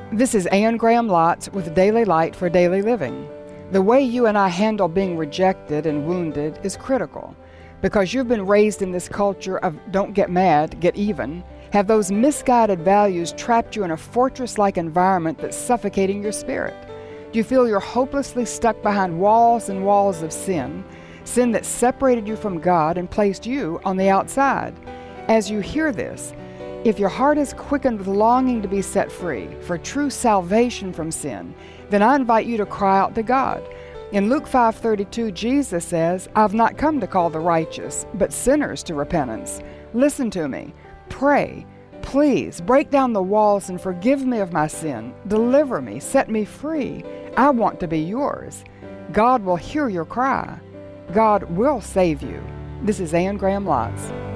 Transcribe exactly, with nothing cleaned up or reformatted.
This is Ann Graham Lotz with Daily Light for Daily Living. The way you and I handle being rejected and wounded is critical, because you've been raised in this culture of don't get mad, get even. Have those misguided values trapped you in a fortress-like environment that's suffocating your spirit? Do you feel you're hopelessly stuck behind walls and walls of sin, sin that separated you from God and placed you on the outside? As you hear this, if your heart is quickened with longing to be set free for true salvation from sin, then I invite you to cry out to God. In Luke five thirty-two, Jesus says, "I've not come to call the righteous, but sinners to repentance." Listen to me. Pray. Please break down the walls and forgive me of my sin. Deliver me. Set me free. I want to be yours. God will hear your cry. God will save you. This is Ann Graham Lotz.